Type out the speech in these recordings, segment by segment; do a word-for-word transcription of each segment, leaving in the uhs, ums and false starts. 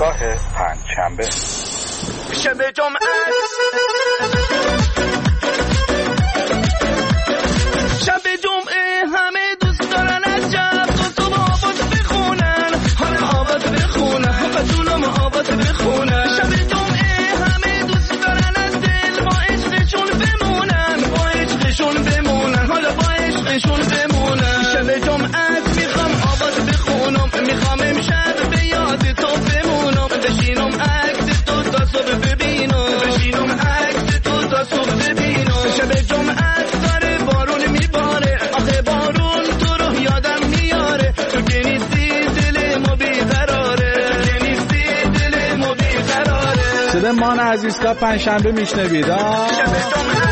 ایستگاه پنجشنبه. شب جمعه شب جمعه همه دوست دارن از شب تو صبح آواز بخونن، حالا آواز بخونن و طولم آواز بخونن. شب جمعه همه دوست دارن از دل با عشقشون بمونن، با عشقشون بمونن، حالا با عشقشون بمونن. شب جمعه میخوام آواز بخونم، میخوام امشب به یاد تو بمونم، بشینم عکس تو تا صبح ببینم، بشینم عکس تو تا صبح ببینم. شب جمعه داره بارون میباره، آخه بارون تو رو یادم میاره، تو که نیستی دل ما بیقراره، تو که نیستی دل ما بیقراره. صدا مان عزیز تا پنجشنبه میشنوید. شب جمعه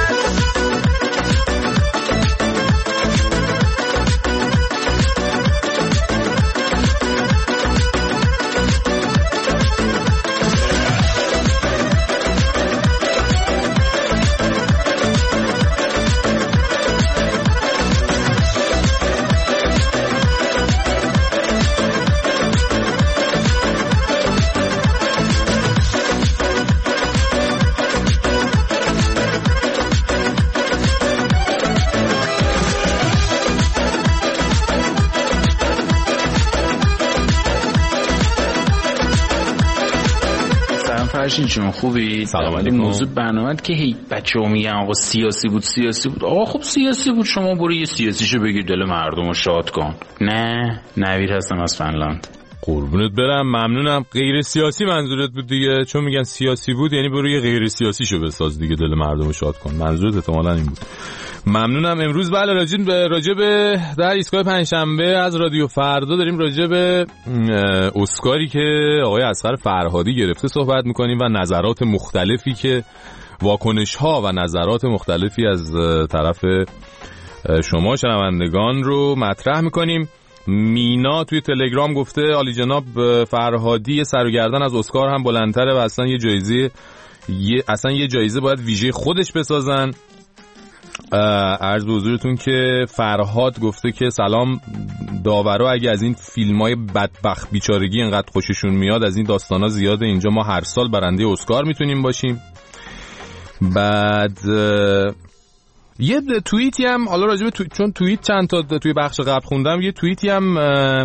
فرشین چون خوبی؟ سلام علیکم. موضوع برنامه که هی بچه‌ها میگن آقا سیاسی بود سیاسی بود. آقا خب سیاسی بود، شما برو یه سیاسیشو بگیر دل مردم رو شاد کن. نه نوید هستم از فنلاند. قربونت برم، ممنونم. غیر سیاسی منظورت بود دیگه، چون میگن سیاسی بود یعنی برو یه غیر سیاسیشو بساز دیگه دل مردم رو شاد کن. منظورت احتمالاً این بود. ممنونم. امروز بله راجع به راجع به در ایستگاه پنجشنبه از رادیو فردا داریم راجع به اسکاری که آقای اصغر فرهادی گرفته صحبت میکنیم و نظرات مختلفی که واکنش‌ها و نظرات مختلفی از طرف شما شنوندگان رو مطرح میکنیم. مینا توی تلگرام گفته عالی جناب فرهادی سر و گردن از اسکار هم بلندتره و اصلا یه جایزه یه اصلا یه جایزه باید ویژه خودش بسازن. عرض به حضورتون که فرهاد گفته که سلام داورا، اگه از این فیلمای بدبخت بیچارگی انقدر خوششون میاد، از این داستانا زیاده، اینجا ما هر سال برنده اسکار میتونیم باشیم. بعد یه توییتی هم حالا راجع به تو... چون توییت چند تا توی بخش قبل خوندم، یه توییتی هم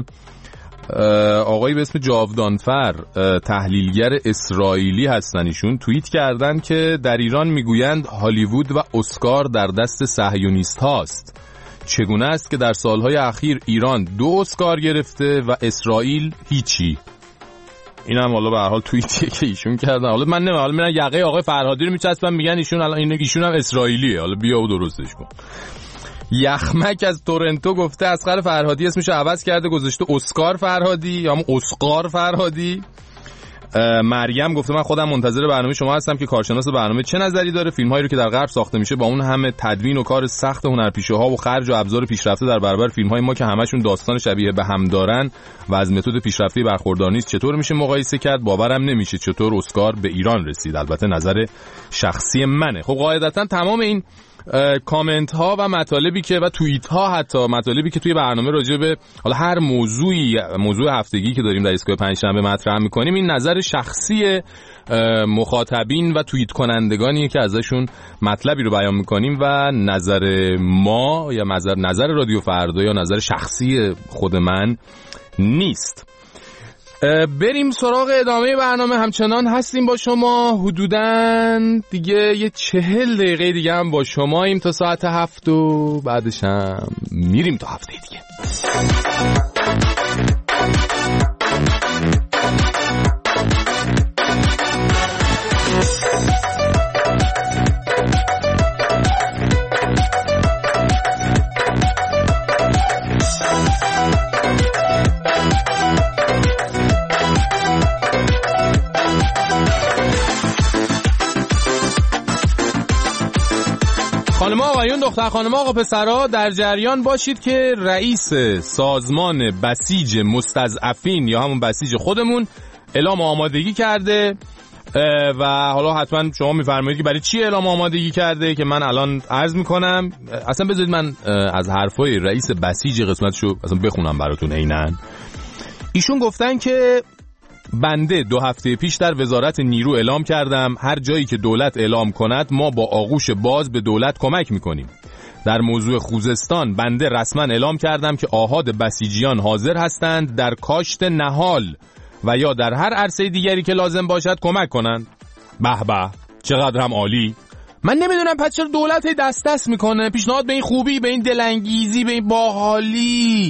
آقایی به اسم جاودانفر تحلیلگر اسرائیلی هستن، ایشون توییت کردن که در ایران میگویند هالیوود و اسکار در دست صهیونیست هاست. چگونه است که در سالهای اخیر ایران دو اسکار گرفته و اسرائیل هیچی؟ این هم حالا به هر حال توییتیه که ایشون کردن. حالا من نمیدونم، حالا من یقه آقای فرهادی رو میچسبم میگن ایشون الان این ایشون هم اسرائیلیه، حالا بیا و درستش کن. یخمک از تورنتو گفته اصغر فرهادی اسمش عوض کرده گذاشته اسکار فرهادی یا هم اسقار فرهادی. مریم گفته من خودم منتظر برنامه شما هستم که کارشناس برنامه چه نظری داره. فیلم هایی رو که در غرب ساخته میشه با اون همه تدوین و کار سخت هنرپیشه‌ها و خرج و ابزار پیشرفته در برابر فیلم های ما که همشون داستان شبیه به هم دارن و از متد پیشرفته برخوردار نیست، چطور میشه مقایسه کرد؟ باورم نمیشه چطور اسکار به ایران رسید. البته نظر شخصی منه. خب قاعدتا تمام این کامنت ها و مطالبی که و توییت ها، حتی مطالبی که توی برنامه راجع به حالا هر موضوعی موضوع هفتگی که داریم در ایستگاه پنجشنبه مطرح میکنیم، این نظر شخصی مخاطبین و توییت کنندگانیه که ازشون مطلبی رو بیان میکنیم و نظر ما یا نظر نظر رادیو فردا یا نظر شخصی خود من نیست. بریم سراغ ادامه برنامه. همچنان هستیم با شما حدوداً دیگه یه چهل دقیقه دیگه هم با شماییم تا ساعت هفت و بعدش هم میریم تا هفته دیگه. خانم آقایون، دختر خانم آقا پسرها، در جریان باشید که رئیس سازمان بسیج مستضعفین یا همون بسیج خودمون اعلام آمادگی کرده و حالا حتما شما میفرمایید که برای چی اعلام آمادگی کرده که من الان عرض میکنم. اصلا بذارید من از حرفای رئیس بسیج قسمتشو اصلا بخونم براتون. عیناً ایشون گفتن که بنده دو هفته پیش در وزارت نیرو اعلام کردم هر جایی که دولت اعلام کند ما با آغوش باز به دولت کمک میکنیم. در موضوع خوزستان بنده رسما اعلام کردم که آحاد بسیجیان حاضر هستند در کاشت نهال و یا در هر عرصه دیگری که لازم باشد کمک کنند. به به چقدر هم عالی. من نمیدونم پس چرا دولت دست دست میکنه پیشنهاد به این خوبی، به این دلانگیزی، به این باحالی.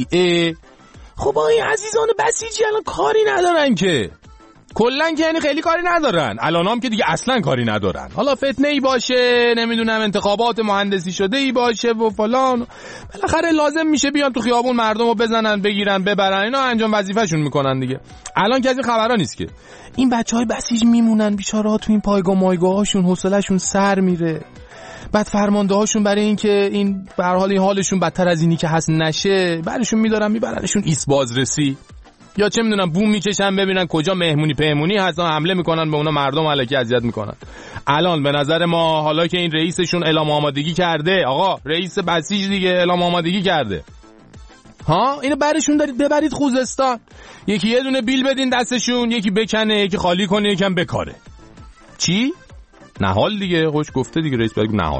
خب با این عزیزان بسیجی الان کاری ندارن که، کلن که یعنی خیلی کاری ندارن، الان هم که دیگه اصلا کاری ندارن. حالا فتنه ای باشه، نمیدونم انتخابات مهندسی شده ای باشه و فلان، بالاخره لازم میشه بیان تو خیابون مردم رو بزنن بگیرن ببرن، اینا انجام وظیفه‌شون میکنن دیگه. الان که از این خبرا نیست که. این بچهای بسیج میمونن بیچاره‌ها تو این پایگاه مایگاهاشون، حوصله‌شون سر میره. بعد فرمانده هاشون برای این که این به هر حال این حالشون بدتر از اینی که هست نشه، برشون میدارن میبرنشون ایست بازرسی، یا چه میدونم بوم میکشن ببینن کجا مهمونی پهمونی هست، حمله میکنن به اونا، مردم الکی اذیت میکنن. الان به نظر ما حالا که این رئیسشون اعلام آمادگی کرده، آقا رئیس بسیج دیگه اعلام آمادگی کرده، ها اینو برشون دارید ببرید خوزستان، یکی یه دونه بیل بدین دستشون، یکی بکنه، یکی خالی کنه، یکم بکاره. چی؟ نهال دیگه، خوش گفته دیگه رئیس بگه نهال.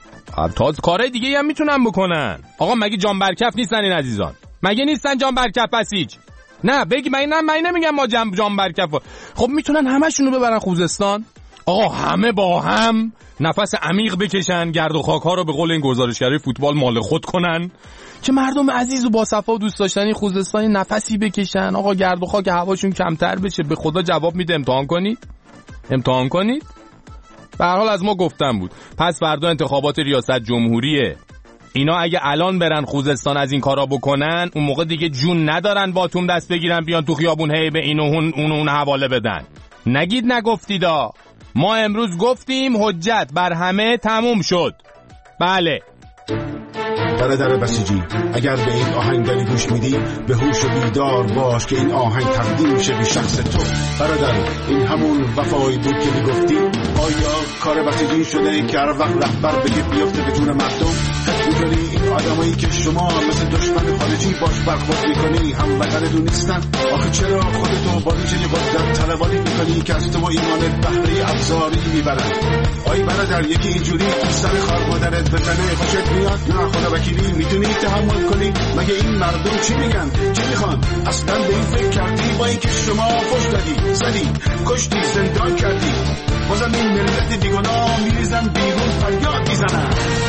تا کارهای دیگه هم میتونن بکنن. آقا مگه جان برکف نیستن این عزیزان؟ مگه نیستن جان برکف بسیج؟ نه بگی من نه من نمیگم ما جان جان برکف. خب میتونن همشونو ببرن خوزستان. آقا همه با هم نفس عمیق بکشن، گرد و خاک ها رو به قول این گزارشگرای فوتبال مال خود کنن که مردم عزیز و با صفا و دوست داشتنی خوزستانی نفسی بکشن. آقا گرد و خاک هواشون کمتر بشه. به خدا جواب میده امتحان کنید. امتحان کنید. به هر حال از ما گفتم بود. پس فردا انتخابات ریاست جمهوریه. اینا اگه الان برن خوزستان از این کارا بکنن، اون موقع دیگه جون ندارن باتون دست بگیرن بیان تو خیابون هی به این و اون اون, اون حواله بدن. نگید نگفتیدا. ما امروز گفتیم حجت بر همه تموم شد. بله. برادر بسیجی، اگر به این آهنگ داری گوش میدی، به هوش و بیدار باش که این آهنگ تقدیم میشه به شخص تو. برادر، این همون وفایی بود که میگفتی. آیا کار بسیجی شده که هر وقت رهبر بگه بیفته به جون مردم؟ میدونی این آدمایی که شما مثل دشمن خارجی باش برخورد میکنی هم وطنتون نیستن؟ آخه چرا خودتو با ریشه قدرت طلبانی میکنی که از تو ایمان بهره افزاری میبرن؟ آی برادر، یکی اینجوری سر خار مادرت بزنه خوشت میاد؟ نه خدا وکیلی میتونی تحمل کنی؟ مگه این مردم چی میگن؟ چی میخوان؟ اصلا به این فکر کردی با اینکه شما فوش دادی، زدی، کشتی، زندان کردی، بازم این ملت بیگناه میریزن بیرون فریاد میزنن.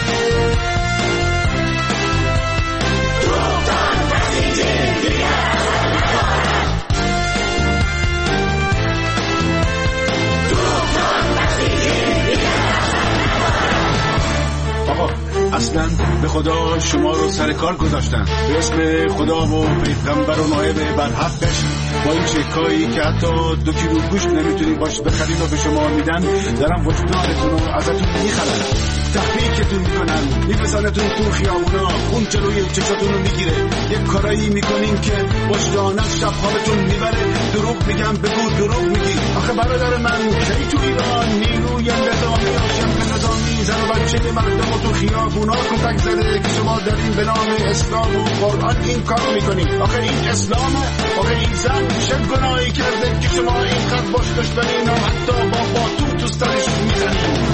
آقا اصلا به خدا شما رو سر کار گذاشتن به اسم خدا و پیغمبر و نایب بر حقش، با این چکایی که حتی دو کیلو گوشت نمیتونی باش بخرید و به شما میدن، دارن وجدانتون رو ازتون میخرن، تحریکتون میکنن، میفرستنتون تو خیابونا، خون جلوی چشاتون رو میگیره، یک کارایی میکنین که وجدانت شب حالتون میبره. دروغ میگم بگو دروغ میگی. آخه برادر من کی تو ایران نیروی نظامی آشم نظامی زن و بچه مردم و تو خیابونا کتک زده که شما دارین به نام اسلام و قرآن این کار میکنین؟ آخه این اسلامه؟ آخه این زن چه گناهی کرده که شما اینقدر باش دشمنین و حتی با باتون تو سرش میزنین؟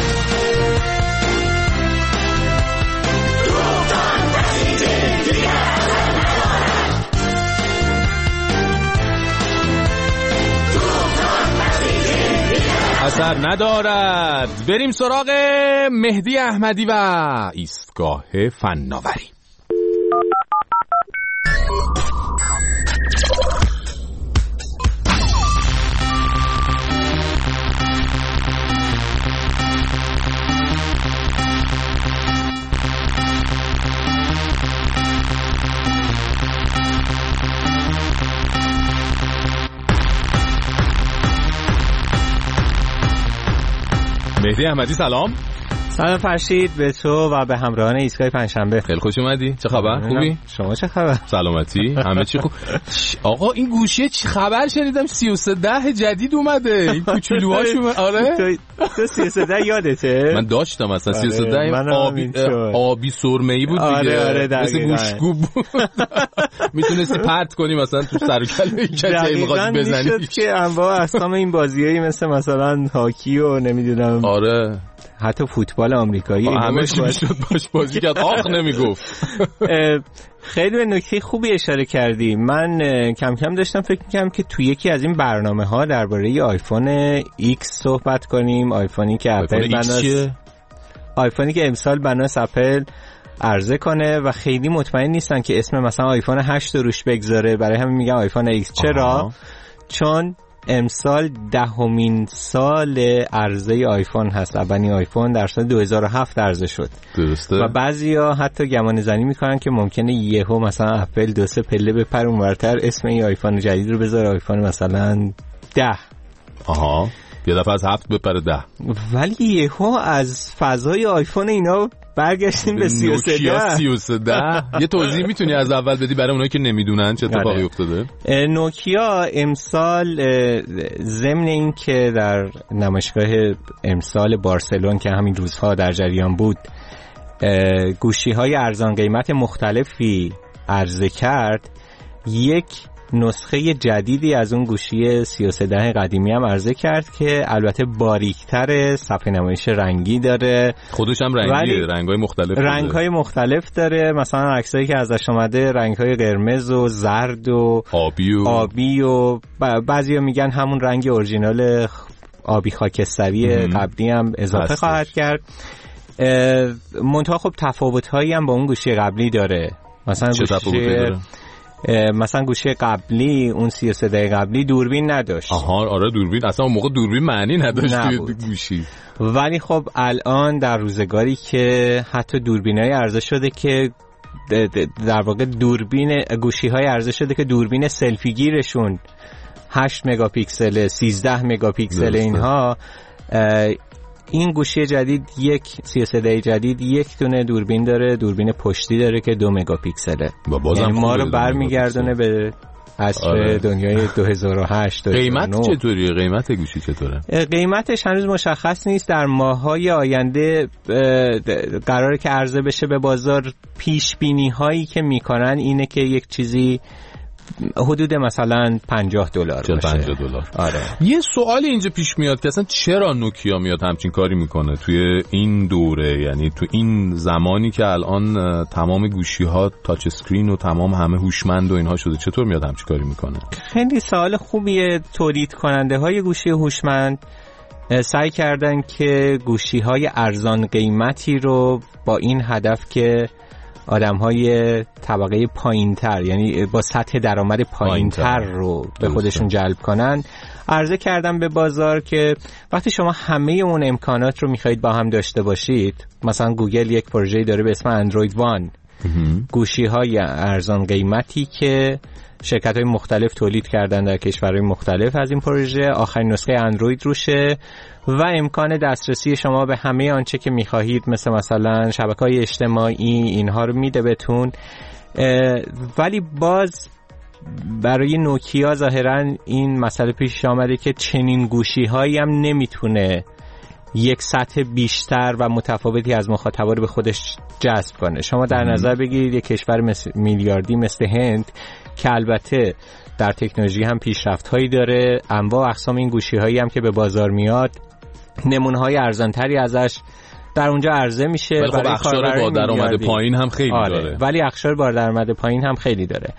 اثر ندارد. بریم سراغ مهدی احمدی و ایستگاه فناوری. مهدی احمدی سلام. سلام فرشید به تو و به همراهان ایستگاه پنجشنبه. خیلی خوش اومدی. چه خبر؟ خوبی؟ شما چه خبر؟ سلامتی؟ همه چی خوب. آقا این گوشیه چی خبر؟ شنیدم سی و سه ده جدید اومده. این کوچولوهاشو آره؟ تو سی و سه ده یادته؟ من داشتم اصلا سی و سه ده آبی آبی سرمه‌ای بود دیگه. آره آره مثل گوشتگوب بود. میتونستی پرت کنی مثلا تو سر و کله کسی می‌خواد بزنی. میشد که انواع اقسام این بازیایی مثل مثلا هاکی و نمیدونم آره حتی فوتبال آمریکایی همه چی میشد باش بازی کرد. آخ نمیگفت. خیلی به نکته خوبی اشاره کردی. من کم کم داشتم فکر می‌کردم که تو یکی از این برنامه‌ها درباره آیفون ایکس صحبت کنیم. آیفونی که اپل بناست آیفونی که امسال بناست اپل عرضه کنه و خیلی مطمئن نیستن که اسم مثلا آیفون هشت روش بگذاره، برای همین میگن آیفون ایکس. چرا؟ آها. چون امسال دهمین سال عرضه آیفون هست. اولین آیفون در سال دو هزار و هفت عرضه شد. درسته. و بعضیا حتی گمان زنی میکنن که ممکنه یهو مثلا اپل دو سه پله بپره اونورتر اسم این آیفون جدید رو بذاره آیفون مثلا ده. آها یه دفعه از هفت بپره ده. ولی یهو از فضای آیفون اینا برگشتیم به سی و سه ده. یه توضیح میتونی از اول بدی برای اونایی که نمیدونن چه اتفاقی افتاده؟ نوکیا امسال ضمن این که در نمایشگاه امسال بارسلون که همین روزها در جریان بود گوشی‌های ارزان قیمت مختلفی عرضه کرد، یک نسخه جدیدی از اون گوشی سی و سه ده قدیمی هم عرضه کرد که البته باریک‌تر، صفحه نمایش رنگی داره، خودش هم رنگیه، رنگ‌های مختلف رنگ‌های مختلف داره. مثلا عکسایی که ازش اومده رنگ‌های قرمز و زرد و آبی و آبی و بعضیا میگن همون رنگ اورجینال آبی خاکستری قبلی هم اضافه هستش. خواهد کرد. منتها خب تفاوت‌هایی هم با اون گوشی قبلی داره. مثلا چه تفاوتی داره؟ مثلا گوشی قبلی اون سی و سه ده قبلی دوربین نداشت. آها آره دوربین اصلا اون موقع دوربین معنی نداشت توی گوشی. ولی خب الان در روزگاری که حتی دوربینای عرضه شده که در واقع دوربین گوشی‌های عرضه شده که دوربین سلفی گیرشون هشت مگاپیکسل، سیزده مگاپیکسل، اینها این گوشی جدید یک سی و سه ده جدید یک دونه دوربین داره، دوربین پشتی داره که دو مگاپیکسله. یعنی ما رو برمیگردونه به عصر آره. دنیای دو هزار و هشت. قیمت چطوریه؟ قیمت گوشی چطوره؟ قیمتش هنوز مشخص نیست. در ماه‌های آینده قراره که عرضه بشه به بازار. پیش بینی هایی که میکنن اینه که یک چیزی حدود مثلا پنجاه دلار باشه. پنجاه دلار. آره. یه سوال اینجا پیش میاد که اصلا چرا نوکیا میاد همچین کاری میکنه توی این دوره، یعنی تو این زمانی که الان تمام گوشی ها تاچ اسکرین و تمام همه هوشمند و اینها شده، چطور میاد همچین کاری میکنه؟ خیلی سوال خوبیه. تولید کننده های گوشی هوشمند سعی کردن که گوشی های ارزان قیمتی رو با این هدف که آدم‌های طبقه پایین‌تر، یعنی با سطح درآمد پایین‌تر رو به خودشون جلب کنن، عرضه کردن به بازار که وقتی شما همه اون امکانات رو می‌خواید با هم داشته باشید، مثلا گوگل یک پروژه‌ای داره به اسم اندروید وان، گوشی‌های ارزان قیمتی که شرکت‌های مختلف تولید کردن در کشورهای مختلف از این پروژه، آخرین نسخه اندروید روشه و امکان دسترسی شما به همه آنچه که می‌خواهید مثل مثلا شبکه‌های اجتماعی اینها رو میده بهتون. ولی باز برای نوکیا ظاهراً این مسئله پیش آمده که چنین گوشی‌هایی هم نمیتونه یک سطح بیشتر و متفاوتی از مخاطبا رو به خودش جذب کنه. شما در نظر بگیرید یک کشور مثل میلیاردی مثل هند که البته در تکنولوژی هم پیشرفت‌هایی داره، انواع اقسام این گوشی‌هایی هم که به بازار میاد نمونه‌های ارزان‌تری ازش در اونجا عرضه میشه. ولی خب اخشار با درآمد پایین هم خیلی آره. داره. ولی اخشار با درآمد پایین هم خیلی داره.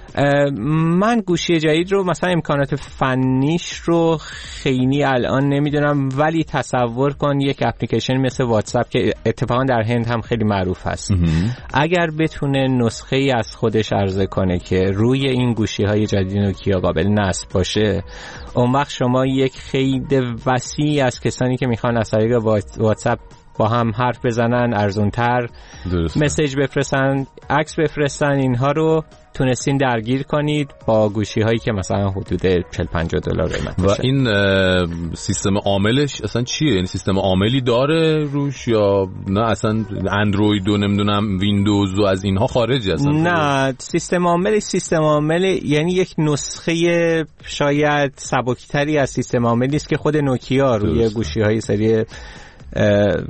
من گوشی جدید رو مثلا امکانات فنیش رو خیلی الان نمیدونم، ولی تصور کن یک اپلیکیشن مثل واتساپ که اتفاقا در هند هم خیلی معروف هست، اگر بتونه نسخه ای از خودش عرضه کنه که روی این گوشی های جدید نوکیا قابل نصب باشه، اون وقت شما یک خیلی وسیع از کسانی که میخوان از طریق واتساپ با هم حرف بزنن، ارزونتر مسیج بفرستن، عکس بفرستن، اینها رو تونستین درگیر کنید با گوشی هایی که مثلا حدود چهل پنجاه دلار قیمت و باشه. این سیستم عاملش اصلا چیه؟ یعنی سیستم عاملی داره روش یا نه اصلا اندروید و نمیدونم ویندوز و از اینها خارجی اصلا؟ نه، سیستم عامل سیستم عامل یعنی یک نسخه شاید سبکتری از سیستم عاملی است که خود نوکیا روی گوشی های سری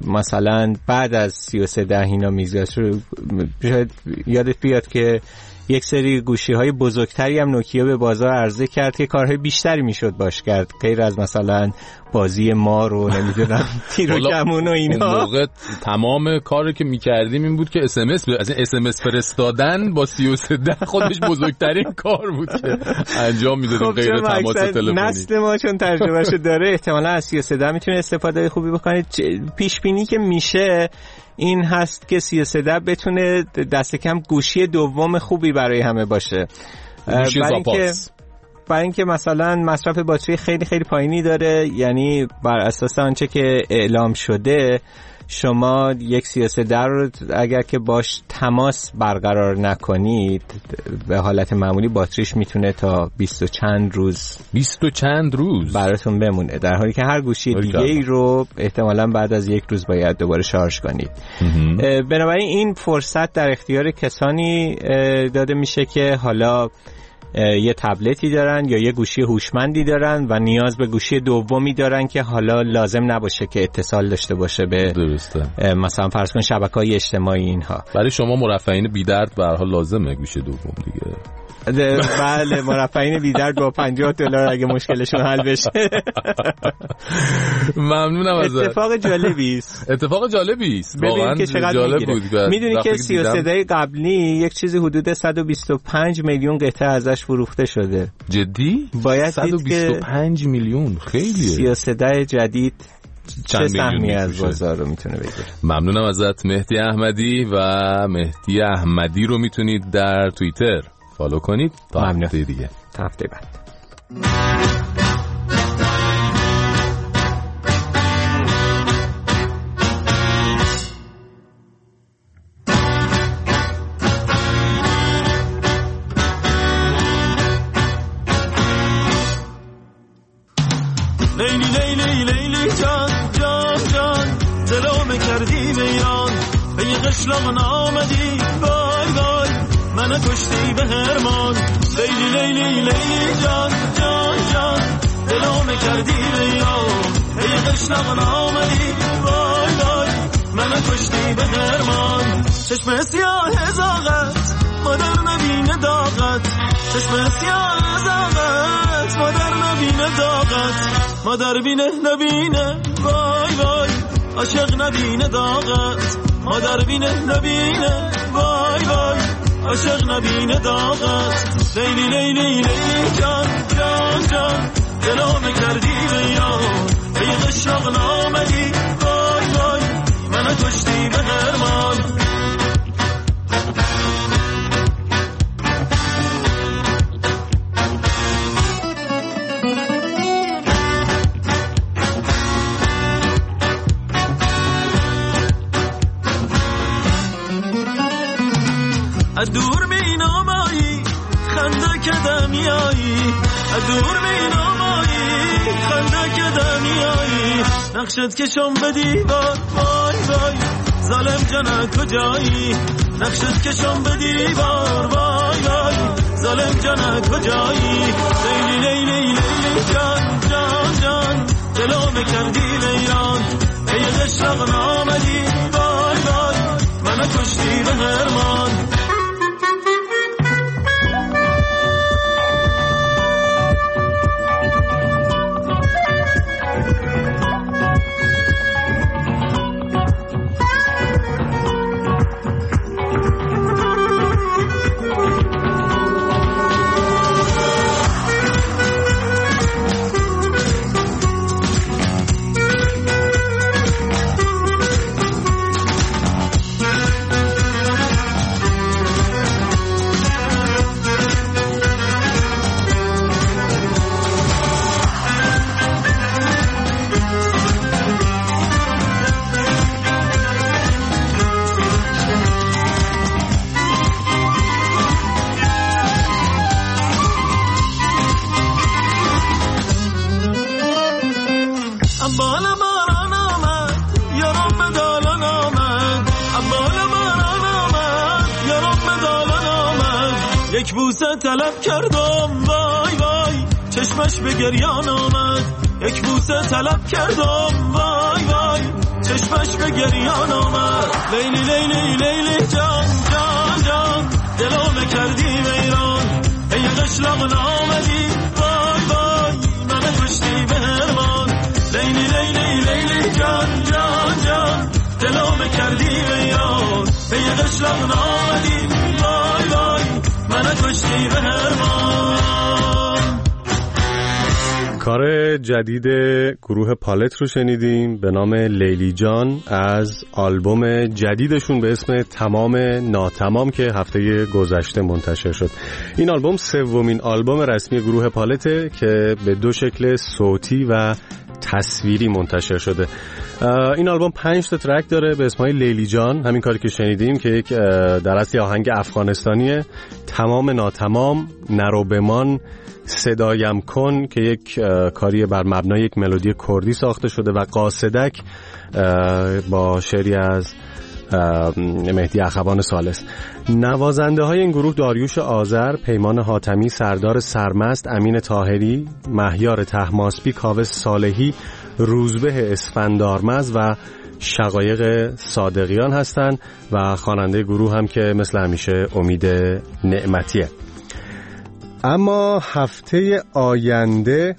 مثلا بعد از سی و سه ده اینا میذاشت. شاید یادت بیاد که یک سری گوشی‌های بزرگتری هم نوکیا به بازار عرضه کرد که کارهای بیشتری میشد باش کرد، غیر از مثلا بازی ما رو نمیدونم تیر و کمون و اینا. اون موقع تمام کاری که میکردیم این بود که اس ام اس ب... از اس ام اس فرستادن با سی و سه ده خودش بزرگترین کار بود که انجام میدادیم، غیر تماس تلفنی. نسل ما چون تجربهشو داره احتمالاً از سی و سه ده میتونه استفاده خوبی بکنه. پیش بینی که میشه این هست که سی و سه ده بتونه دست کم گوشی دوم خوبی برای همه باشه، گوشی برای برای اینکه مثلا مصرف باتری خیلی خیلی پایینی داره. یعنی بر اساس آنچه که اعلام شده شما یک سی و سه ده رو اگر که باش تماس برقرار نکنید به حالت معمولی باتریش میتونه تا بیست و چند روز بیست و چند روز براتون بمونه، در حالی که هر گوشی دیگه ای رو احتمالاً بعد از یک روز باید دوباره شارژ کنید. بنابراین این فرصت در اختیار کسانی داده میشه که حالا یه تبلتی دارن یا یه گوشی هوشمندی دارن و نیاز به گوشی دومی دارن که حالا لازم نباشه که اتصال داشته باشه به درسته مثلا فرض کن شبکه‌های اجتماعی اینها. برای شما مرفعین بی درد به هر حال لازمه گوشی دوم دیگه. بله مرفعین بی درد با پنجاه دلار اگه مشکلشون حل بشه. ممنونم ازت. اتفاق جالبی است. اتفاق جالبی است. واقعا که جالب بود. میدونی که سی و سه ده قبلی یک چیزی حدود صد و بیست و پنج میلیون قطعه ازش فروخته شده. جدی؟ باید صد و بیست و پنج میلیون خیلیه. سی و سه ده جدید چه سهمی از بازار رو میتونه بگیره. ممنونم ازت مهدی احمدی، و مهدی احمدی رو میتونید در توییتر فالو کنید تا هفته دیگه، تا هفته بعد. لیلی لیلی لیلی جان جان جان دلو کردی بیان به یه قشلاق نامدی وای وای من کشتی به هرمان. لیلی لیلی لیلی جان جان جان دلو کردی بیان به یه قشلاق نامدی وای وای من کشتی به هرمان. چشم سیاه زاغت مادر نبینه داغت، چشم سیاه زاغت مادر نبینه داغت، مادر بینه نبینه وای وای عاشق نبینه داغت، مادر بینه نبینه وای وای عاشق نبینه داغت. لیلی لیلی لیلی جان جان جان دلو کردی بیان به یه قشلاق نامدی وای وای من کشتی به هرمان. از دور می نامایی خنده که دمیایی، از دور می نامایی خنده که دمیایی، نقشت کشم به دیوار وای وای ظالم جانه کجایی، نقشت کشم به دیوار وای وای ظالم جانه کجایی. لیلی لیلی لیلی جان جان جان دلو میکردی لیران ای قشلاق نامدی وای وای من کشتی به هرمان. یک بوسه طلب کردم وای وای چشمش به گریان آمد، یک بوسه طلب کردم وای وای چشمش به گریان آمد. لیلی لیلی لیلی جان جان جان دلو کردی به ایران ای قشلاق نامدی وای وای من کشتی به هرمان لیلی لیلی لیلی جان جان جان دلو کردی به ایران ای قشلاق نامدی وای وای من کشتی به هرمان. کار جدید گروه پالت رو شنیدیم به نام لیلی جان از آلبوم جدیدشون به اسم تمام ناتمام که هفته گذشته منتشر شد. این آلبوم سومین آلبوم رسمی گروه پالته که به دو شکل صوتی و تصویری منتشر شده. این آلبوم پنج تا ترک داره به اسمای لیلی جان، همین کاری که شنیدیم که یک در اصل آهنگ افغانستانیه، تمام ناتمام، نرو بمان، صدایم کن که یک کاری بر مبنای یک ملودی کردی ساخته شده و قاصدک با شعری از مهدی اخوان ثالث. نوازنده های این گروه داریوش آذر، پیمان حاتمی، سردار سرمست، امین طاهری، مهیار طهماسبی، کاوه صالحی، روزبه اسفندارمز و شقایق صادقیان هستند و خواننده گروه هم که مثل همیشه امید نعمتیه. اما هفته آینده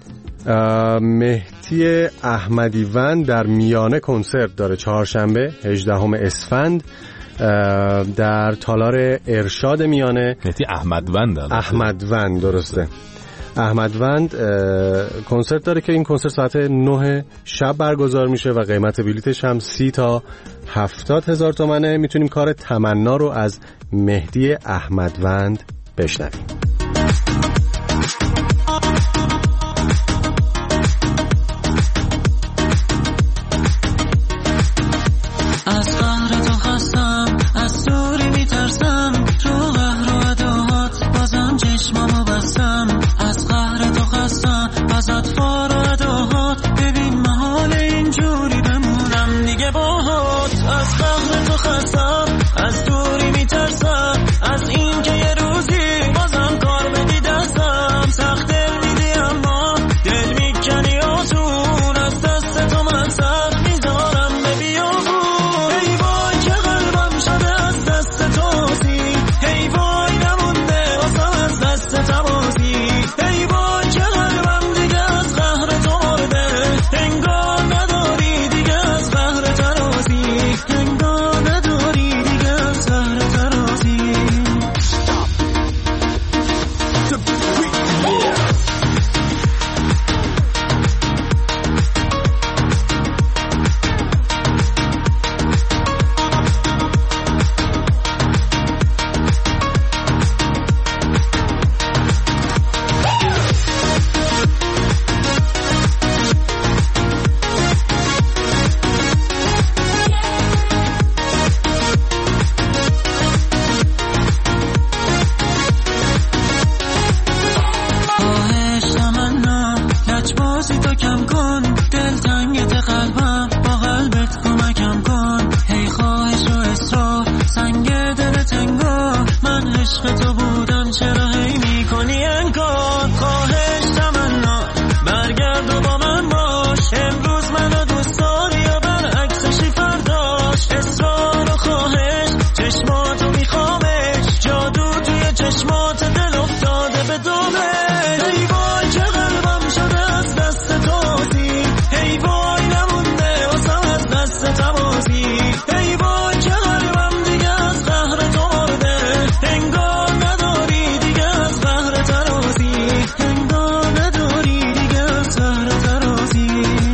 مهدی احمدیوند در میانه کنسرت داره، چهارشنبه هجدهم اسفند در تالار ارشاد میانه. مهدی احمدوند احمدوند درسته. احمدوند کنسرت داره که این کنسرت ساعت نه شب برگزار میشه و قیمت بلیتش هم سی تا هفتاد هزار تومنه. میتونیم کار تمنا رو از مهدی احمدوند بشنویم. از قهر تو خستم، از دوری میترسم، رو قهر و عداوت بازم چشمامو بستم. از قهر تو خستم، از اطفار و عداوت، ببین محال اینجوری بمونم دیگه باهات. از قهر تو خستم، از دوری میترسم، از این که یه روزی بازم کار بدی دستم. سخت دل میدی اما دل میکنی آسون، از دست تو من سر میذارم به بیابون. ای وای که قلبم شده از دست توزی، ای وای نمونده واسم از دست تمازی. ای وای که قلبم دیگه از قهر تو مرده، انگار نداری دیگه از قهر ترازی، انگار نداری دیگه از قهر ترازی. خواهش تمنا لجبازی تو کم کن، دل تنگت قلبم با قلبت کمکم کن. هی خواهش و اصرار سنگ دل تنگار، من عشق تو بودم چرا هی میکنی انکار. خواهش تمنا برگرد و با من باش، امروز منو دوست داری یا برعکسشی فرداش. اصرار و خواهش چشماتو میخوامش، جادو توی چشمات دل افتاده به دومش. ای وای که قلبم شده از دست توزی، ای وای نمونده واسم از دست تمازی. ای وای که قلبم دیگه از قهر تو مرده، انگار نداری دیگه از قهر ترازی، انگار نداری دیگه از قهر ترازی.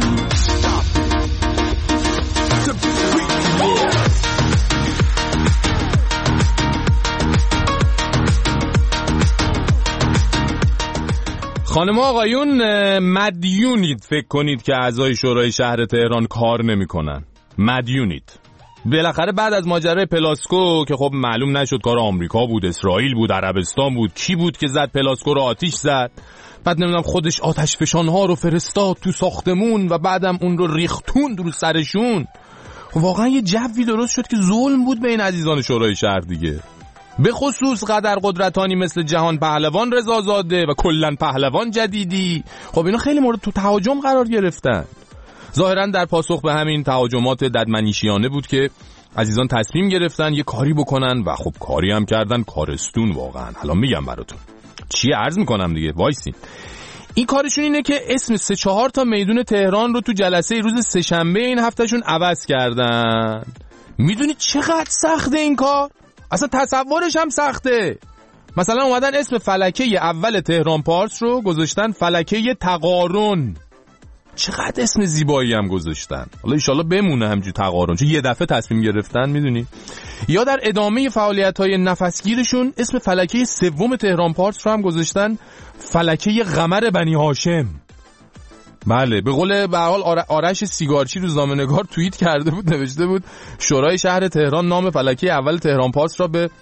خانم آقایون مدیونید فکر کنید که اعضای شورای شهر تهران کار نمی‌کنن. مدیونید. بالاخره بعد از ماجرای پلاسکو که خب معلوم نشد کار آمریکا بود، اسرائیل بود، عربستان بود، کی بود که زد پلاسکو رو آتیش زد، بعد نمیدونم خودش آتش فشان‌ها رو فرستاد تو ساختمون و بعدم اون رو ریختوند رو سرشون. واقعا یه جوی درست شد که ظلم بود به این عزیزان شورای شهر دیگه. به خصوص قدر قدرتانی مثل جهان پهلوان رضازاده و کلن پهلوان جدیدی، خب اینا خیلی مورد تو تهاجم قرار گرفتن. ظاهرا در پاسخ به همین تهاجمات ددمنیشیانه بود که عزیزان تصمیم گرفتن یه کاری بکنن و خب کاری هم کردن، کارستون واقعا. حالا میگم براتون چی عرض میکنم دیگه، وایسین. این کارشون اینه که اسم سه چهار تا میدون تهران رو تو جلسه روز سه‌شنبه این هفتهشون عوض کردن. میدونی چقدر سخته این کار؟ اصلا تصورش هم سخته. مثلا اومدن اسم فلکه اول تهران پارس رو گذاشتن فلکه تقارن. چقدر اسم زیبایی هم گذاشتن. حالا انشالله بمونه همجور تقارن، چون یه دفعه تصمیم گرفتن میدونی. یا در ادامه فعالیت‌های نفسگیرشون اسم فلکه سوم تهران پارس رو هم گذاشتن فلکه قمر بنی هاشم. بله، به قول به حال آرش سیگارچی روزنامه‌نگار توییت کرده بود، نوشته بود شورای شهر تهران نام فلکه اول تهران پارس را به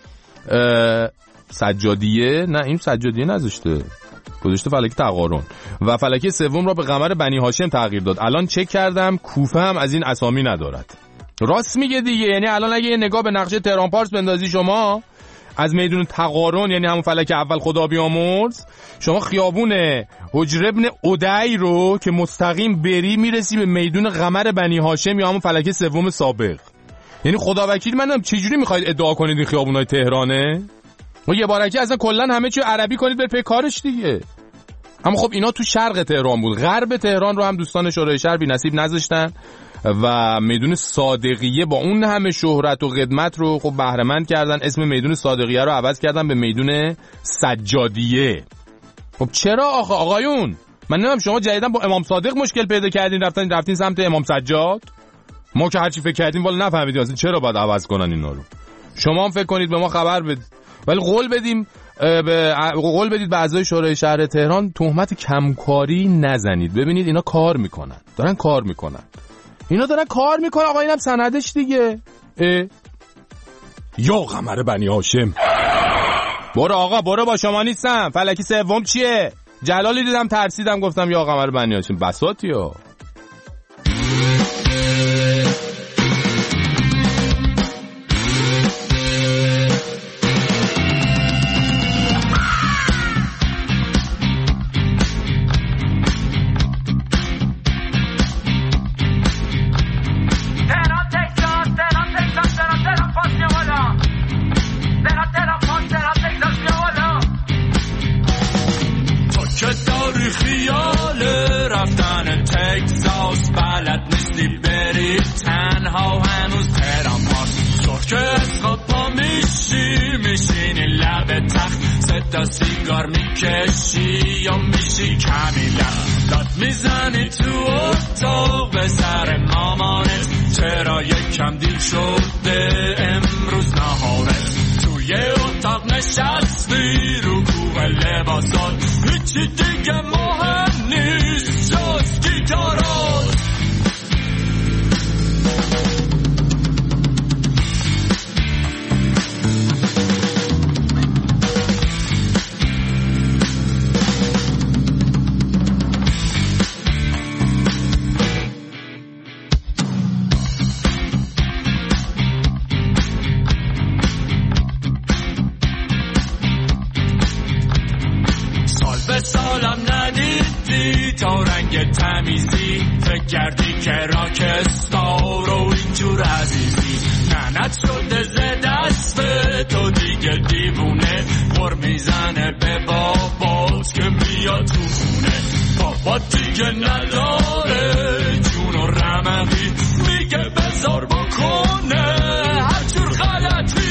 سجادیه، نه این سجادیه نذاشته، گذاشته فلکه تقارن و فلکه سوم را به قمر بنی هاشم تغییر داد. الان چک کردم کوفه هم از این اسامی ندارد. راست میگه دیگه، یعنی الان اگه یه نگاه به نقشه تهران پارس بندازی شما از میدون تقارن، یعنی همون فلکه اول خدا بیامرز، شما خیابون حجر ابن عدی رو که مستقیم بری میرسی به میدون قمر بنی هاشم یا همون فلکه سوم سابق. یعنی خدا وکیل منم چجوری میخواید ادعا کنید این خیابونای تهرانه؟ و یه بارکی اصلا کلا همه چی عربی کنید بر پی کارش دیگه. اما خب اینا تو شرق تهران بود، غرب تهران رو هم دوستان شورای شهر بی نصیب نذاشتن و میدون صادقیه با اون همه شهرت و خدمت رو خب بهره مند کردن، اسم میدون صادقیه رو عوض کردن به میدون سجادیه. خب چرا آخه آقایون؟ من نمیدونم شما جدیداً با امام صادق مشکل پیدا کردین رفتین رفتین سمت امام سجاد؟ ما که هرچی فکر کردیم والا نفهمیدیم اصلا چرا باید عوض کنن اینا رو. شما هم فکر کنید به ما خبر بدید، ولی قول بدیم به قول بدید به اعضای شورای شهر تهران تهمت کمکاری نزنید. ببینید اینا کار میکنن، دارن کار میکنن، اینا دارن کار میکنن. آقا اینم سندش دیگه. اه. یا قمر بنی هاشم. برو آقا برو، با شما نیستم. فلکی سوم چیه؟ جلالی دیدم ترسیدم گفتم یا قمر بنی هاشم. بساطیو تا سیگار میکشی یا میشی کمیلا، داد میزنی تو اتاق به سر مامانت، چرا یکم دیر شده امروز نهارت، توی اتاق نشستی رو کوه لباسات، هیچی دیگه مهم نیست جز گیتارات. تا رنگ تمیزی فکر کردی که راکستار و اینجور عزیزی، ننت شده ز دست تو دیگه دیوونه، غر میزنه به بابات که میاد تو خونه، بابات دیگه نداره جون و رمقی، میگه بذار بکنه هر جور غلطی.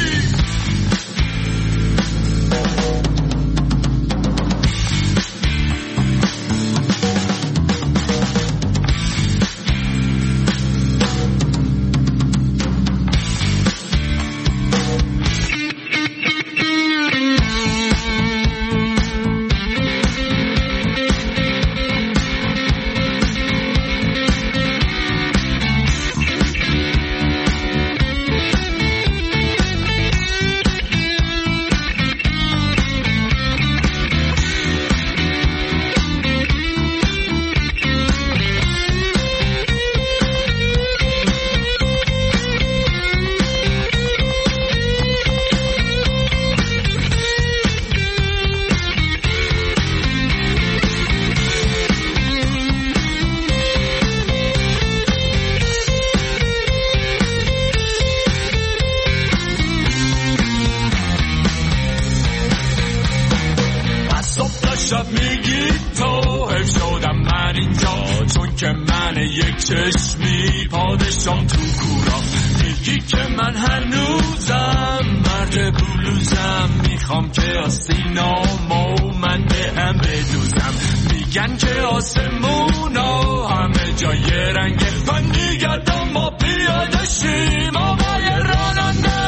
شب میگی تو حیف شدم من اینجا چون که من یک چشمی پادشام تو کورا میگی که من هنوزم مرد بلوزم میخوام که آسینامو من به هم بدوزم میگن که آسمونا همه جای رنگه من میگردم ما پیاده شیم آقای راننده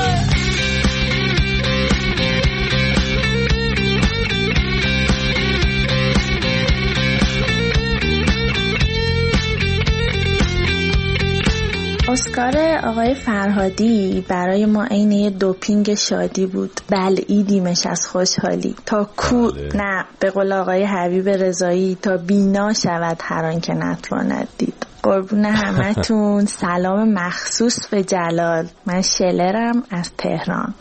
اسکار آقای فرهادی برای ما عین یه دوپینگ شادی بود، بلعیدیمش از خوشحالی تا کو بله. نه به قول آقای حبیب رضایی تا بینا شود هر آن که نتواند دید. قربون همتون. سلام مخصوص به جلال، من شلرم از تهران.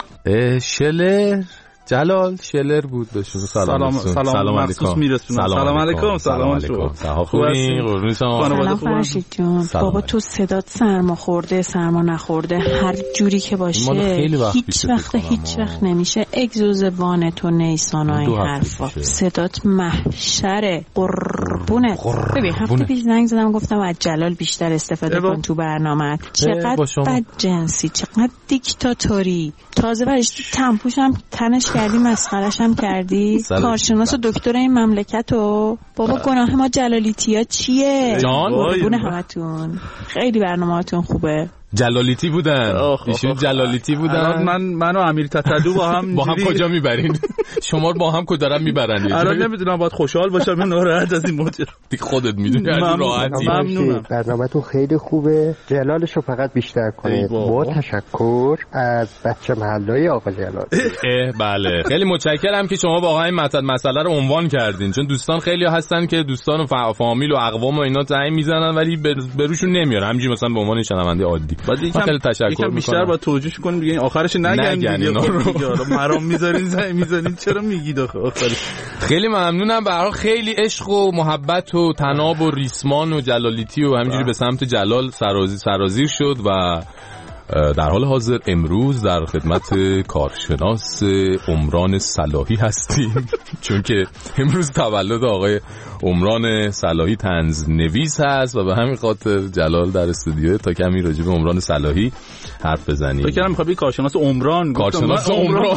شلر جلال شلر بود بهشون. سلام سلام سلام مخصوص میرسونم. سلام علیکم. سلام علیکم. خوبی قربونت شما. سلام فرشید جون. بابا تو صدات سرما خورده سرما نخورده هر جوری که باشه هیچ وقت هیچ وقت نمیشه اگزوزوان تو نیسان و این حرفا. صدات محشره قربونه. ببین هفته پیش زنگ زدم گفتم از جلال بیشتر استفاده کن تو برنامه. چقدر بد جنسی، چقدر دیکتاتوری. تازه برش تنپوشم تنش کردی، مسخرش هم کردی. کارشناس و دکتر این مملکتو. بابا گناه ما جلالیتیا چیه؟ جان قربون همتون. خیلی برنامه‌هاتون خوبه. جلالیتی بودن ایشون جلالیتی بودن. من منو امیر تتلو با هم با هم کجا میبرین؟ شما با هم کجا دارن میبرن؟ الان نمیدونم باید خوشحال باشم یا ناراحت از این موضوع. دیگه خودت میدونی. از راحتی. ممنونم. برنامه‌تون خیلی خوبه. جلالشو فقط بیشتر کنید. با تشکر از بچه محلای آقا جلال. بله خیلی متشکرم که شما واقعا این مسئله رو عنوان کردین، چون دوستان خیلی هستن که دوستان و فامیل و اقوام و اینا زنگ میزنن ولی بروشون نمیاره، همینجوری مثلا به عنوان شنونده عادی. بعد یکم خیلی تشکر میکنم. یکم بیشتر با توجیه کنیم دیگه، آخرش نگن دیگه. حالا مرام میذارین زنگ میزنین چرا میگید آخرش؟ خیلی ممنونم. به هر حال خیلی عشق و محبت و تناب و ریسمان و جلالیتی و همینجوری به سمت جلال سرازیر سرازیر شد و در حال حاضر امروز در خدمت کارشناس عمران صلاحی هستیم چون که امروز تولد آقای عمران صلاحی طنز نویس هست و به همین خاطر جلال در استودیو تا کمی راجع به عمران صلاحی حرف بزنیم. فکر کنم می‌خواد کارشناس عمران کارشناس عمران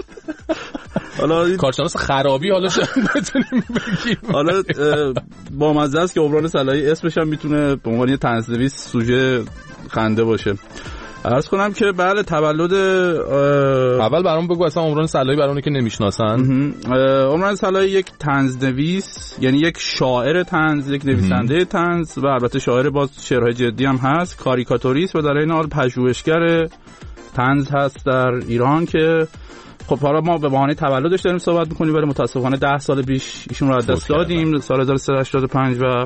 حالا کارشناس خرابی حالا شاید بتونیم بگیم. حالا با مزه است که عمران صلاحی اسمش هم میتونه به عنوان طنز نویس سوژه خنده باشه. عرض کنم که بله تولد اول برام بگو اصلا عمران صلاحی برای اونی که نمیشناسن. عمران صلاحی یک طنز نویس، یعنی یک شاعر طنز، یک نویسنده طنز و البته شاعر باز شعرهای جدی هم هست، کاریکاتوریست و در این حال پژوهشگر طنز هست در ایران که خب حالا ما به بهانه تولدش داریم صحبت می‌کنیم ولی متأسفانه ده سال پیش ایشون رو از دست دادیم، سال هزار و سیصد و هشتاد و پنج و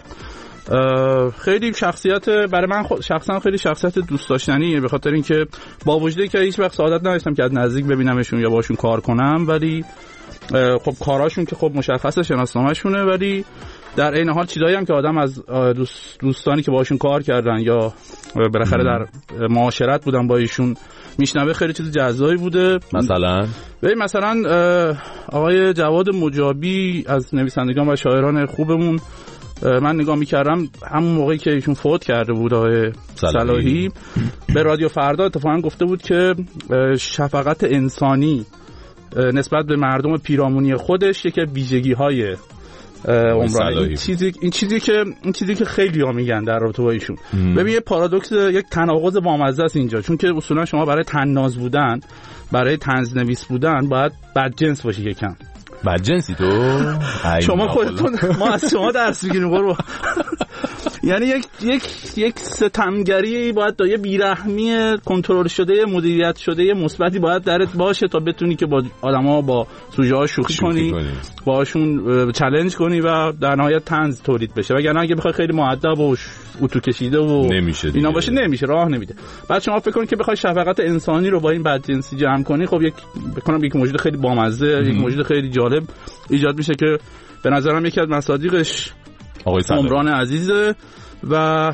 خیلی شخصیت برای من خود شخصا خیلی شخصیت دوست داشتنیه به خاطر اینکه با وجودی که هیچ وقت سعادت نداشتم که از نزدیک ببینمشون یا باشون کار کنم ولی خب کاراشون که خب مشخصه شناسنامه‌شونه ولی در عین حال چیزایی هم که آدم از دوست دوستانی که باشون کار کردن یا بالاخره در معاشرت بودن با ایشون میشنوه خیلی چیز جذابی بوده. مثلا ببین مثلا آقای جواد مجابی از نویسندگان و شاعران خوبمون من نگاه میکردم همون موقعی که ایشون فوت کرده بود آقای صلاحی به رادیو فردا اتفاقا گفته بود که شفقت انسانی نسبت به مردم پیرامونی خودش یکی ویژگی‌های عمران این چیزی این چیزی که این چیزی که خیلی‌ها میگن در رابطه با ایشون. ببین یه پارادوکس یک تناقض بامزه است اینجا، چون که اصولا شما برای طناز بودن برای طنز نویس بودن باید بدجنس باشی یکم. بدجنسی تو شما خودتون ما از شما درس میگیریم قربان. یعنی یک یک یک ستمگری باید تا یه بیرحمی کنترل شده مدیریت شده مثبتی باید درت باشه تا بتونی که با آدما با سوژه ها شوخی کنی باشون چالش کنی و در نهایت طنز تولید بشه. وگرنه اگه بخوای خیلی مؤدب و اتو کشیده و اینا باشه نمیشه، راه نمیده. بعد شما فکر کنید که بخوای شفقت انسانی رو با این بدجنسی جمع کنی خب یک بکنم یک موجود خیلی بامزه یک موجود خیلی جالب ایجاد میشه که به نظرم یکی از مصادیقش آقای عمران عزیزه و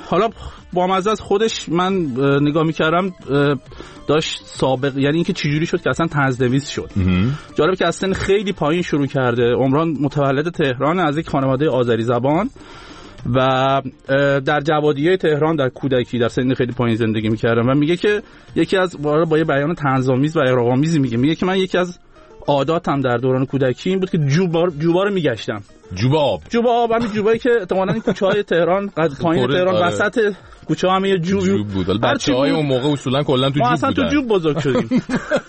حالا با مزه از خودش من نگاه میکردم داشت سابق، یعنی اینکه چجوری شد که اصلا طنزنویس شد. جالب که اصلا خیلی پایین شروع کرده. عمران متولد تهران، از یک خانواده آذری زبان و در جوادیه تهران در کودکی در سن خیلی پایین زندگی میکردم و میگه که یکی از با یه بیان طنزآمیز و اغراق‌آمیزی میگه میگه که من یکی از عاداتم در دوران کودکی این بود که جوبا جوبا رو میگشتم. جوب آب جوب آب همین جوبایی که احتمالاً این کوچه‌های تهران پایین تهران آره. وسط کوچه‌ها هم یه جوب, جوب بود. بچه‌های اون موقع اصولا کلا تو جوب بودن. ما اصلا تو جوب بزرگ شدیم.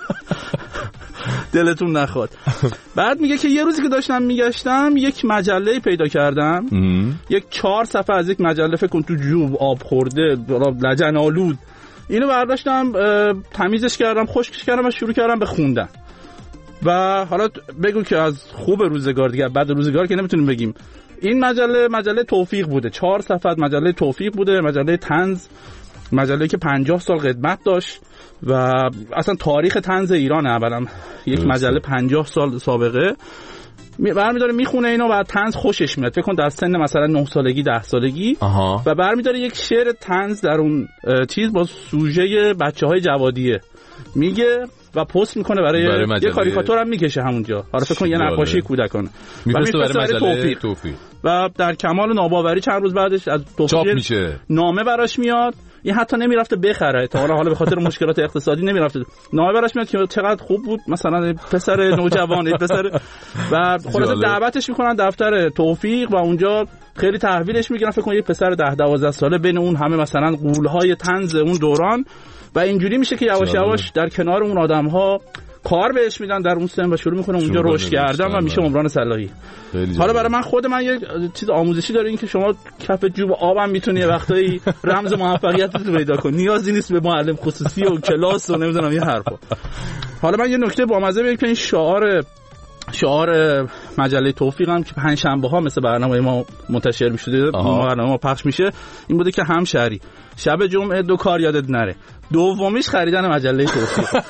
دلتون نخواد. بعد میگه که یه روزی که داشتم میگشتم یک مجله پیدا کردم، یک چهار صفحه از یک مجله فکر کن تو جوب آب خورده لجن آلود، اینو برداشتم تمیزش کردم خشکش کردم و شروع کردم به خوندن. و حالا بگو که از خوب روزگار دیگه بعد روزگار که نمیتونیم بگیم. این مجله مجله توفیق بوده، چهار صفحه مجله توفیق بوده، مجله طنز، مجله که پنجاه سال خدمت داشت و اصلا تاریخ طنز ایران اولا یک مجله پنجاه سال سابقه. برمی‌داره میخونه اینو و طنز خوشش میاد، فکر کن در سن مثلا نه سالگی ده سالگی آها. و برمی‌داره یک شعر طنز در اون چیز با سوژه بچه‌های جوادیه میگه و پست میکنه برای, برای یه کاریکاتور هم میکشه همونجا. حالا فکر کن یه نقاشی کودکانه میفرسته برای مجله توفیق. توفیق و در کمال ناباوری چند روز بعدش از توفیق میشه. نامه براش میاد. این حتی نمیرفته بخره تا حالا حالا به خاطر مشکلات اقتصادی نمیرفته. نامه براش میاد که چقدر خوب بود مثلا پسر نوجوان پسر و خلاص دعوتش میکنن دفتر توفیق و اونجا خیلی تحویلش میگیرن. فکر کن یه پسر ده دوازده ساله بین اون همه مثلا غول‌های طنز اون دوران و اینجوری میشه که یواش یواش در کنار اون آدم‌ها کار بهش میدن در اون سن و شروع میکنه اونجا رشد کردن و میشه عمران صلاحی. حالا برای من خود من یه چیز آموزشی داره این که شما کف جوب آبم میتونی وقتایی رمز موفقیت رو پیدا کنی، نیازی نیست به معلم خصوصی و کلاس و نمیدونم این حرفا. حالا من یه نکته بامزه بگم که این شعار شعار مجله توفیق هم که پنج شنبه ها مثل برنامه ما منتشر میشده، برنامه ما پخش میشه، این بوده که همشهری شب جمعه دو کار یادت نره. دومیش خریدن مجله توفیق.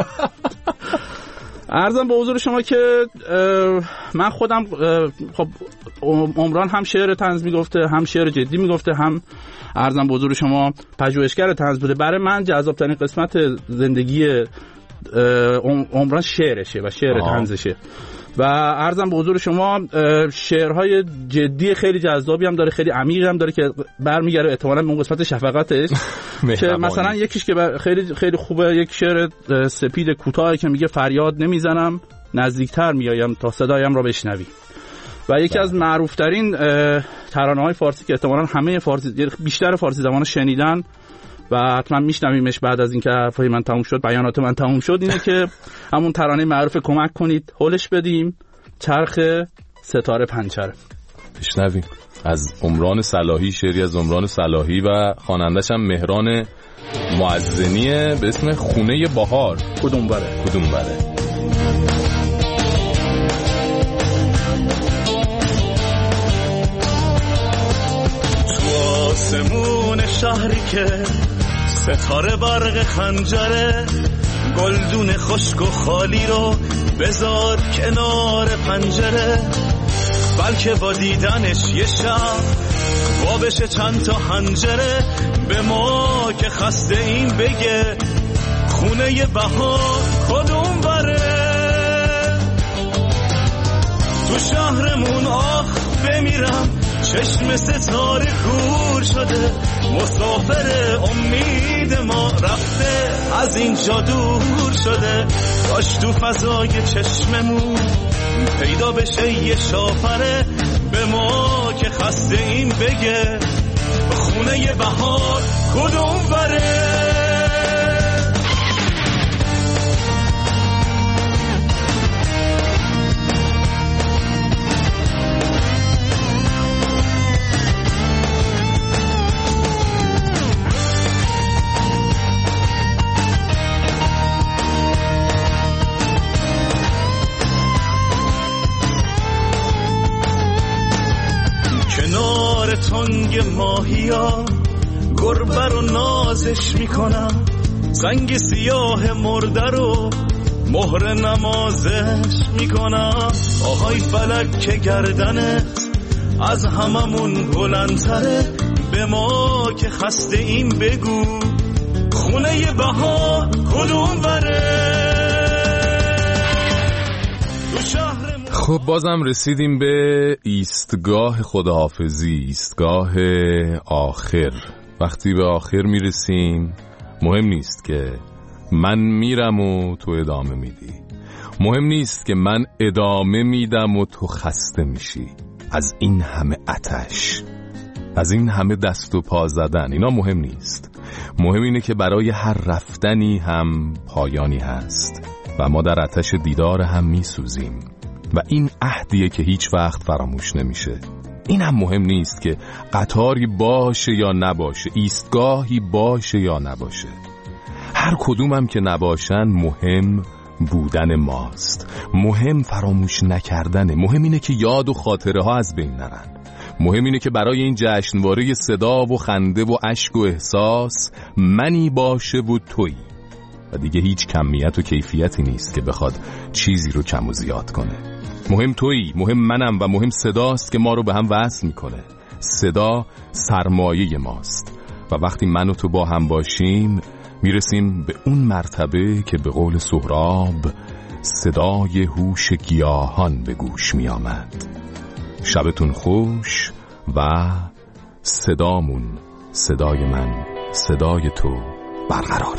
عرضم به حضور شما که من خودم خب عمران هم شعر طنز میگفته هم شعر جدی میگفته هم عرضم به حضور شما پژوهشگر طنز بوده. برای من جذاب ترین قسمت زندگی عمران شعرشه و شعر طنزشه و عرضم به حضور شما شعرهای جدی خیلی جذابی هم داره، خیلی عمیقی هم داره که برمیگره احتمالاً به اون قسمت شفقتش که مثلا یکیش که خیلی خیلی خوبه، یک شعر سپید کوتاهی که میگه فریاد نمیزنم نزدیکتر میایم تا صدایم را بشنوی و یکی از معروفترین ترانه‌های فارسی که احتمالاً همه فارسی بیشتر فارسی زبان شنیدن و حتما میشنویمش بعد از اینکه حرفای من تموم شد، بیانات من تموم شد، اینه که همون ترانه معروف کمک کنید هولش بدیم چرخ ستاره پنچره. بشنویم از عمران صلاحی، شعری از عمران صلاحی و خواننده‌ش هم مهران معزنیه به اسم خونه بهار. کدوم بره کدوم بره تو آسمون شهری که ستاره برق خنجره، گلدون خشک و خالی رو بذار کنار پنجره، بلکه با دیدنش یه شب وا بشه چند تا حنجره، به ما که خسته این بگه خونه بهار کدوم بره. تو شهرمون آخ بمیرم چشم ستاره کور شده، مسافر امید ما رفته از اینجا دور شده، کاش تو فضای چشممون پیدا بشه یه شاپره، به ما که خسته این بگه خونه بهار کدوم بره. تنگ ماهیا گربه رو نازش میکنم، سنگ سیاه مرده رو مهر نمازش میکنم، آهای فلک که گردنت از هممون بلندتره، به ما که خسته این بگو خونه بهار کدوم وره. خب بازم رسیدیم به ایستگاه خداحافظی، ایستگاه آخر. وقتی به آخر میرسیم مهم نیست که من میرم و تو ادامه میدی، مهم نیست که من ادامه میدم و تو خسته میشی. از این همه آتش، از این همه دست و پا زدن، اینا مهم نیست. مهم اینه که برای هر رفتنی هم پایانی هست و ما در آتش دیدار هم میسوزیم و این عهدیه که هیچ وقت فراموش نمیشه. این هم مهم نیست که قطاری باشه یا نباشه، ایستگاهی باشه یا نباشه. هر کدومم که نباشن مهم بودن ماست، مهم فراموش نکردنه. مهم اینه که یاد و خاطره ها از بین نرن. مهم اینه که برای این جشنواره صدا و خنده و اشک و احساس منی باشه و تویی و دیگه هیچ کمیت و کیفیتی نیست که بخواد چیزی رو کم و زیاد کنه. مهم تویی، مهم منم و مهم صداست که ما رو به هم وصل میکنه. صدا سرمایه ماست و وقتی من و تو با هم باشیم میرسیم به اون مرتبه که به قول سهراب صدای هوش گیاهان به گوش میآمد. شبتون خوش و صدامون، صدای من، صدای تو برقرار.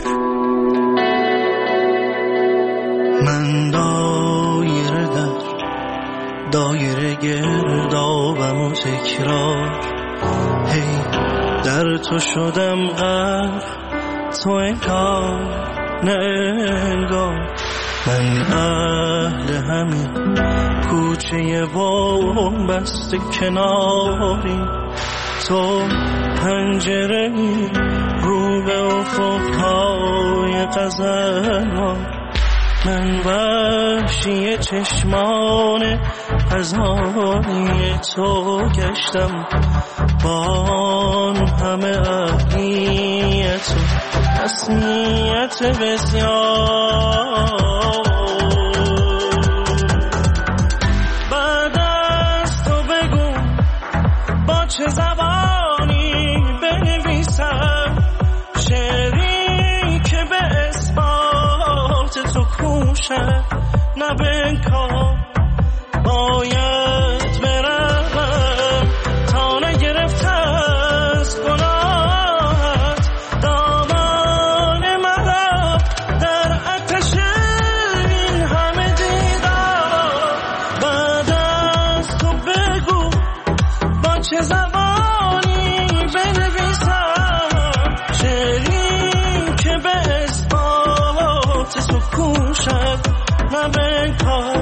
من دایره در دایره گردابم و تکرار، هی در تو شدم غرق، تو انگار نه انگار. من اهل همین کوچه بوم بست کناری، تو پنجره رو به افقهای غزلوار. من وحشی چشمان غزالی تو گشتم، با آن همه اهلیت و رسمیت بسیار. بعد از تو بگو با چه زبانی بنویسم شعری که به اثبات تو کوشد نه بنکار. باید برم تا نگرفته از گناهت دامان مرا در آتش این همه دیدار. بعد از تو بگو با چه زبانی بنویسم شعری که به اثبات تو کوشد نه بنکار.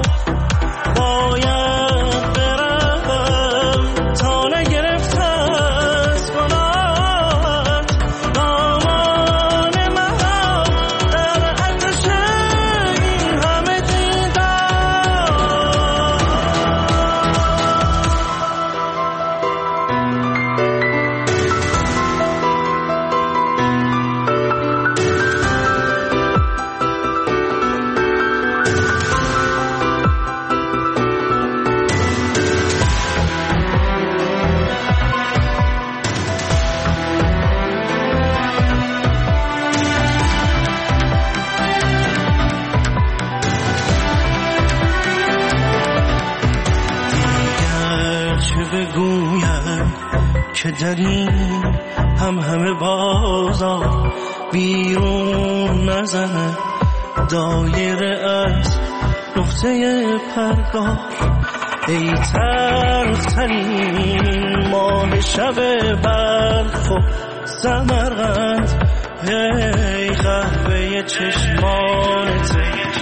باید برم تا نگرفته از گناهت دامان مرا در آتش این همه دیدار. بگویم که در این هم همه بازار بیرون نزنه دایره از نقطه پرگار. ای تلخترین ماه شب برف و سمرقند، ای قهوه چشمانت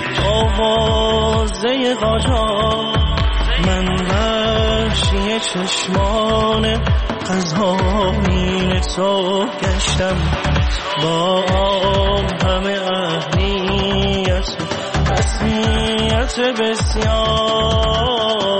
آوازه قاجار. من وحشی چشمان قزامین تو گشتم، با آن همه اهلیت رسمیت بسیار.